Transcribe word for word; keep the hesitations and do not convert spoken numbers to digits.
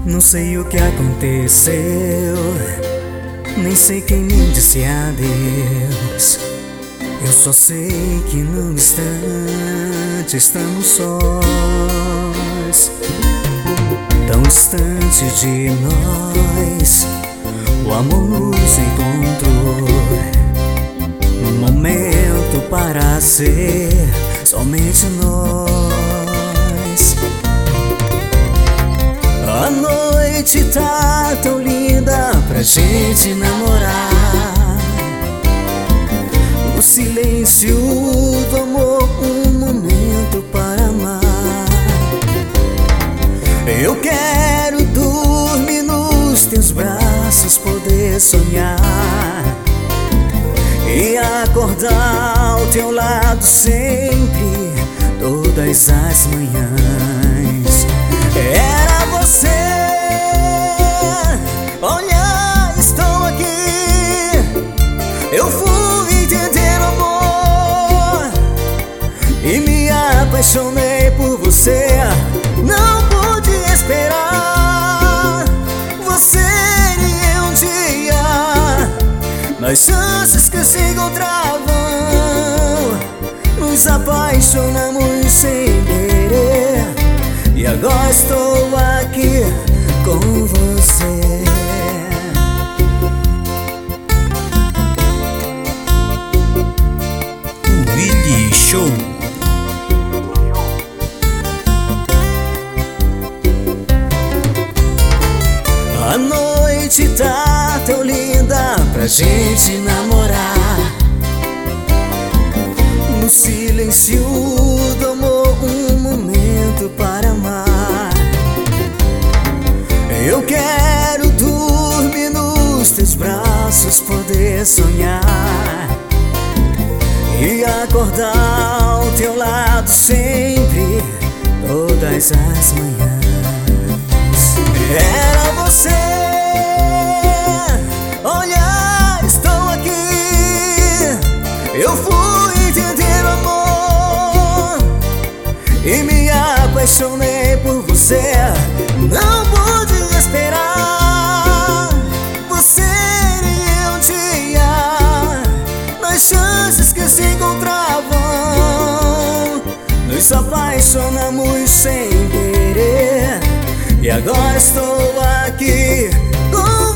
Não sei o que aconteceu, nem sei quem me disse adeus. Eu só sei que num instante estamos sós, tão distante de nós. O amor nos encontrou num momento para ser somente nós. A noite tá tão linda pra gente namorar. O silêncio do amor, um momento para amar. Eu quero dormir nos teus braços, poder sonhar e acordar ao teu lado sempre, todas as manhãs. Era você, olha, estou aqui. Eu fui entender o amor e me apaixonei por você. Não pude esperar você e um dia, nas chances que se encontravam, nos apaixonamos sem querer. E agora estou aqui com você. Willy Show. A noite tá tão linda pra gente namorar. No silêncio do amor, um momento para amar. Eu quero dormir nos teus braços, poder sonhar e acordar ao teu lado sempre, todas as manhãs. Era você, olha, estou aqui. Eu fui entender o amor e me apaixonei por você. Não pude esperar você e um dia, nas chances que se encontravam, nos apaixonamos sem querer. E agora estou aqui com